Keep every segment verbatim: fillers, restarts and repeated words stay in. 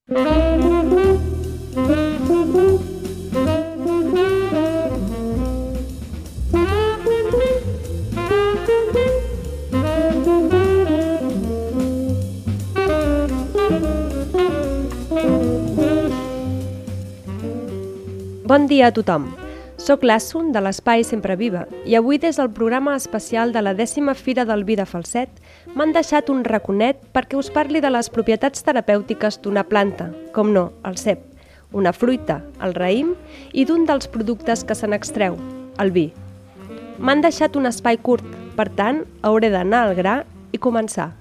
Bon dia a tothom. Soc l'Assun de l'Espai Sempre Viva i avui des del programa especial de la dècima Fira del Vi de Falset m'han deixat un raconet perquè us parli de les propietats terapèutiques d'una planta, com no, el cep, una fruita, el raïm, i d'un dels productes que se n'extreu, el vi. M'han deixat un espai curt, per tant, hauré d'anar al gra i començar.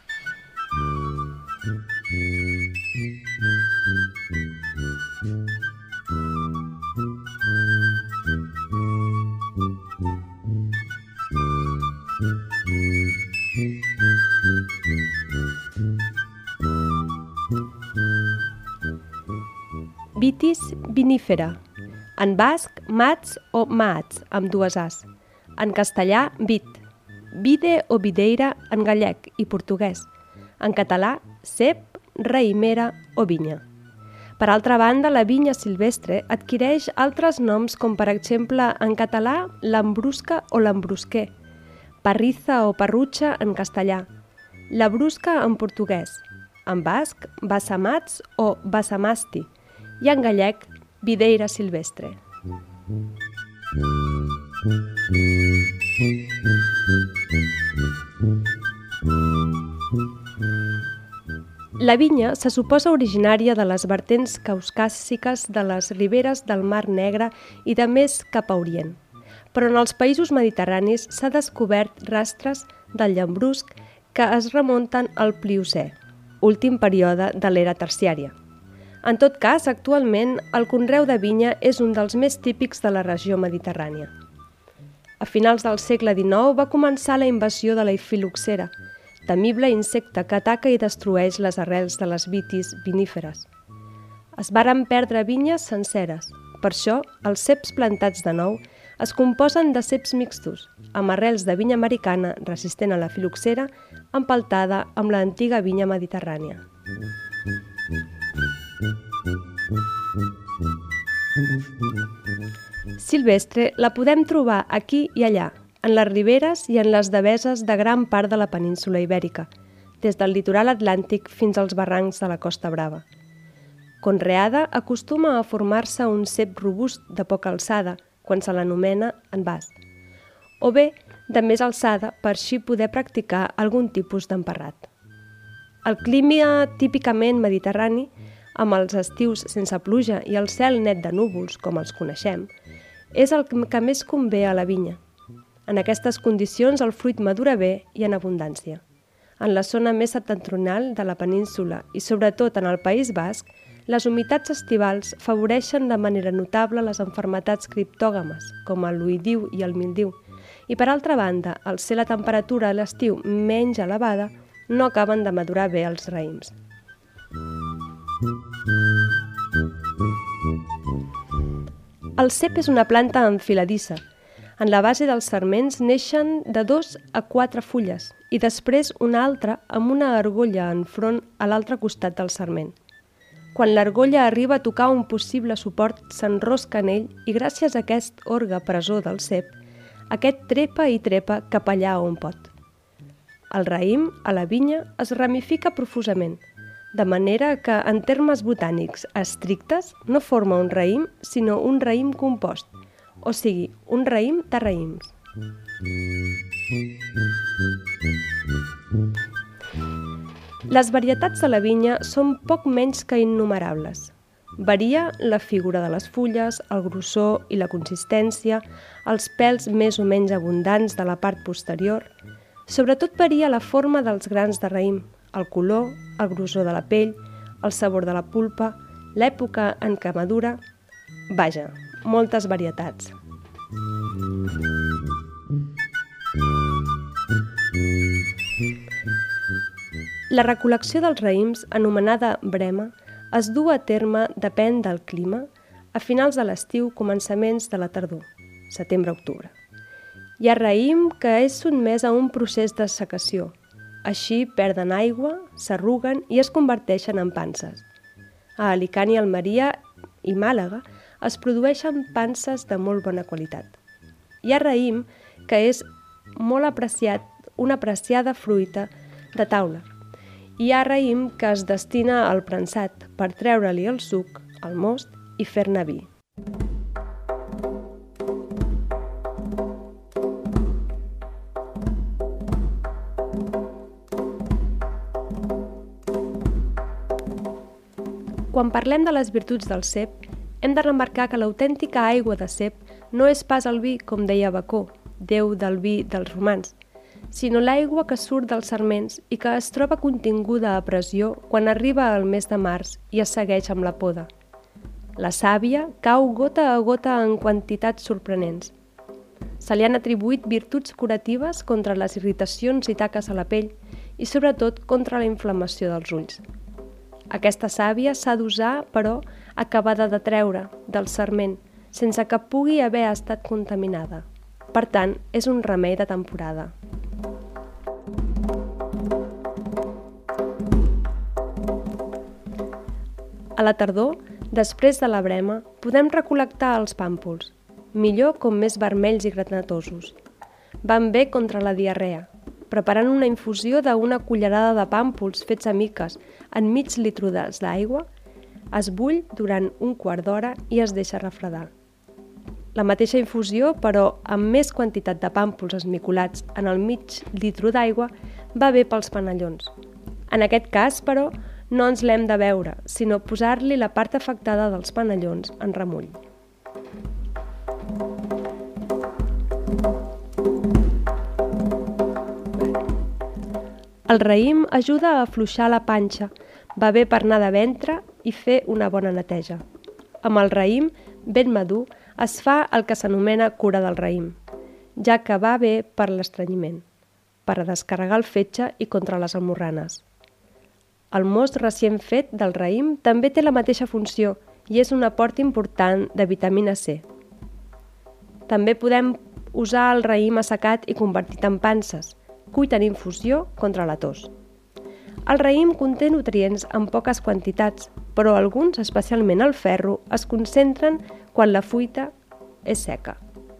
Vitis vinifera. En basc, mats o maats, amb dues as. En castellà, vit. Vide o videira en gallec i portuguès. En català, cep, raïmera o vinya. Per altra banda, la vinya silvestre adquireix altres noms com per exemple en català lambrusca o lambrusquer, parriza o parrutxa en castellà, la brusca en portuguès, en basc bassamats o bassamasti i en gallec videira silvestre. La vinya se suposa originària de les vertents caucàsiques de les riberes del Mar Negre i de més cap a Orient, però en els països mediterranis s'ha descobert rastres del llabrusc que es remunten al Pliocè, últim període de l'era terciària. En tot cas, actualment, el conreu de vinya és un dels més típics de la regió mediterrània. A finals del segle dinou va començar la invasió de la filoxera, temible insecte que ataca i destrueix les arrels de les vitis viníferes. Es varen perdre vinyes senceres, per això els ceps plantats de nou es composen de ceps mixtos, amb arrels de vinya americana resistent a la filoxera empaltada amb l'antiga vinya mediterrània. Silvestre la podem trobar aquí i allà, en les riberes i en les deveses de gran part de la península ibèrica, des del litoral atlàntic fins als barrancs de la Costa Brava. Conreada, acostuma a formar-se un cep robust de poca alçada, quan se l'anomena envàs, o bé de més alçada per així poder practicar algun tipus d'emparrat. El clima típicament mediterrani, amb els estius sense pluja i el cel net de núvols, com els coneixem, és el que més convé a la vinya. En aquestes condicions el fruit madura bé i en abundància. En la zona més septentrional de la península i sobretot en el País Basc, les humitats estivals favoreixen de manera notable les malalties criptògames, com el oïdiu i el mildiu, i per altra banda, al ser la temperatura a l'estiu menys elevada, no acaben de madurar bé els raïms. El cep és una planta enfiladissa. En la base dels sarments neixen de dos a quatre fulles i després una altra amb una argolla enfront a l'altre costat del sarment. Quan l'argolla arriba a tocar un possible suport, s'enrosca en ell i gràcies a aquest orgue presó del cep, aquest trepa i trepa cap allà on pot. El raïm, a la vinya, es ramifica profusament, de manera que, en termes botànics estrictes, no forma un raïm, sinó un raïm compost, o sigui, un raïm de raïms. Les varietats de la vinya són poc menys que innumerables. Varia la figura de les fulles, el grossor i la consistència, els pèls més o menys abundants de la part posterior. Sobretot varia la forma dels grans de raïm, el color, el grossor de la pell, el sabor de la pulpa, l'època en què madura. Vaja, moltes varietats. La recol·lecció dels raïms, anomenada brema, es du a terme, depèn del clima, a finals de l'estiu, començaments de la tardor, setembre-octubre. Hi ha raïm que és sotmès a un procés de secació. Així perden aigua, s'arruguen i es converteixen en panses. A Alicant i Almeria i Màlaga es produeixen panses de molt bona qualitat. Hi ha raïm, que és molt apreciat, una apreciada fruita de taula. Hi ha raïm que es destina al prensat per treure-li el suc, el most i fer-ne vi. Quan parlem de les virtuts del cep, hem de remarcar que l'autèntica aigua de cep no és pas el vi, com deia Bacó, déu del vi dels romans, sinó l'aigua que surt dels sarments i que es troba continguda a pressió quan arriba al mes de març i es segueix amb la poda. La sàvia cau gota a gota en quantitats sorprenents. Se li han atribuït virtuts curatives contra les irritacions i taques a la pell i sobretot contra la inflamació dels ulls. Aquesta sàvia s'ha d'usar, però, acabada de treure del sarment, sense que pugui haver estat contaminada. Per tant, és un remei de temporada. A la tardor, després de la brema, podem recol·lectar els pàmpols, millor com més vermells i granatosos. Van bé contra la diarrea, preparant una infusió d'una cullerada de pàmpols fets a miques en mig litre d'aigua, es bull durant un quart d'hora i es deixa refredar. La mateixa infusió, però amb més quantitat de pàmpols esmicolats en el mig litre d'aigua, va bé pels panellons. En aquest cas, però, no ens l'hem de beure, sinó posar-li la part afectada dels panellons en remull. El raïm ajuda a afluixar la panxa, va bé per anar de ventre i fer una bona neteja. Amb el raïm, ben madur, es fa el que s'anomena cura del raïm, ja que va bé per l'estrenyiment, per a descarregar el fetge i contra les almorranes. El most recient fet del raïm també té la mateixa funció i és un aport important de vitamina C. També podem usar el raïm assecat i convertit en panses, cuit en infusió contra la tos. El raïm conté nutrients en poques quantitats, però alguns, especialment el ferro, es concentren quan la fruita és seca.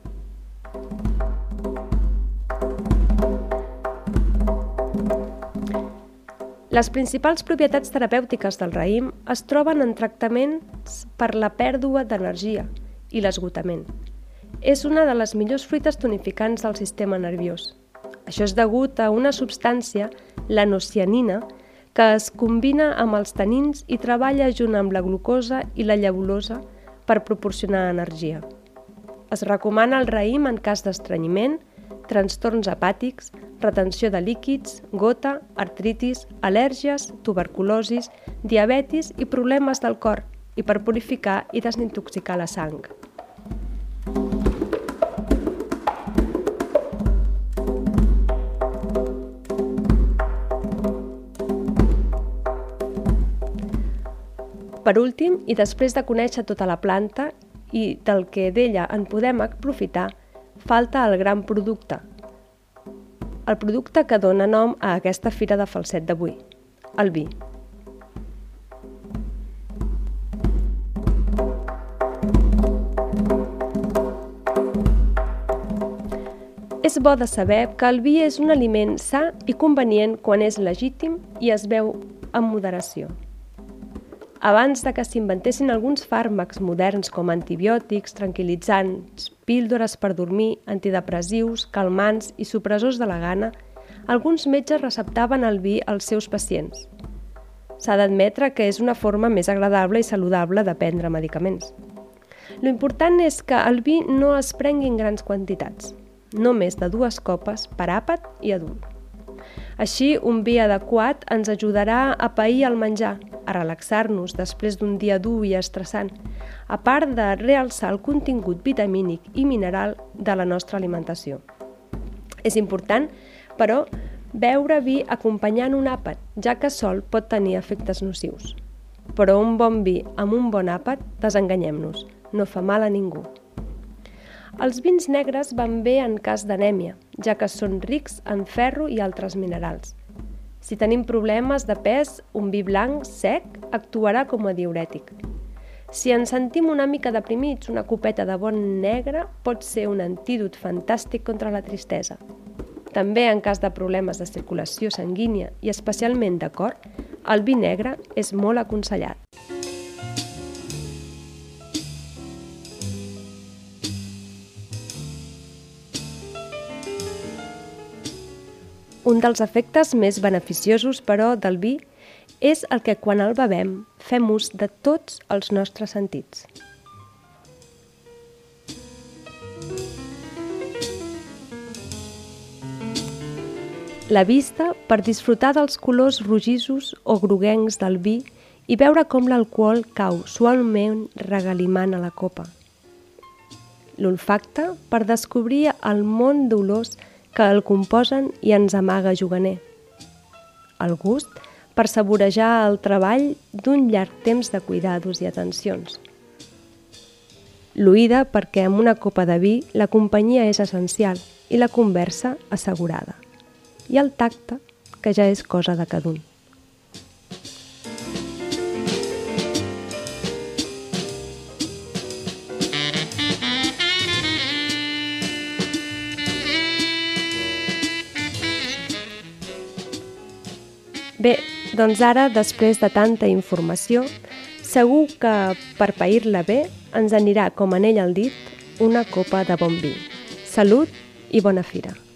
Les principals propietats terapèutiques del raïm es troben en tractaments per la pèrdua d'energia i l'esgotament. És una de les millors fruites tonificants del sistema nerviós. Això és degut a una substància, l'anocianina, que es combina amb els tanins i treballa junt amb la glucosa i la llavulosa per proporcionar energia. Es recomana el raïm en cas d'estrenyiment, trastorns hepàtics, retenció de líquids, gota, artritis, al·lèrgies, tuberculosis, diabetis i problemes del cor, i per purificar i desintoxicar la sang. Per últim, i després de conèixer tota la planta i del que d'ella en podem aprofitar, falta el gran producte. El producte que dona nom a aquesta fira de Falset d'avui, el vi. És bo de saber que el vi és un aliment sa i convenient quan és legítim i es beu amb moderació. Abans de que s'inventessin alguns fàrmacs moderns com antibiòtics, tranquil·litzants, píldores per dormir, antidepressius, calmants i supressors de la gana, alguns metges receptaven el vi als seus pacients. S'ha d'admetre que és una forma més agradable i saludable de prendre medicaments. L'important és que el vi no es prengui en grans quantitats, no més de dues copes per àpat i adult. Així, un vi adequat ens ajudarà a pair el menjar, a relaxar-nos després d'un dia dur i estressant, a part de realçar el contingut vitamínic i mineral de la nostra alimentació. És important, però, beure vi acompanyant un àpat, ja que sol pot tenir efectes nocius. Però un bon vi amb un bon àpat, desenganyem-nos, no fa mal a ningú. Els vins negres van bé en cas d'anèmia, ja que són rics en ferro i altres minerals. Si tenim problemes de pes, un vi blanc sec actuarà com a diürètic. Si ens sentim una mica deprimits, una copeta de bon negre pot ser un antídot fantàstic contra la tristesa. També en cas de problemes de circulació sanguínia i especialment de cor, el vi negre és molt aconsellat. Un dels efectes més beneficiosos, però, del vi és el que quan el bevem fem ús de tots els nostres sentits. La vista per disfrutar dels colors rogisos o groguencs del vi i veure com l'alcohol cau suaument regalimant a la copa. L'olfacte per descobrir el món d'olors que el composen i ens amaga juganer. El gust per saborejar el treball d'un llarg temps de cuidados i atencions. L'oïda perquè amb una copa de vi la companyia és essencial i la conversa assegurada. I el tacte, que ja és cosa de cada un. Bé, doncs ara, després de tanta informació, segur que per pair-la bé ens anirà com anell al dit una copa de bon vi. Salut i bona fira!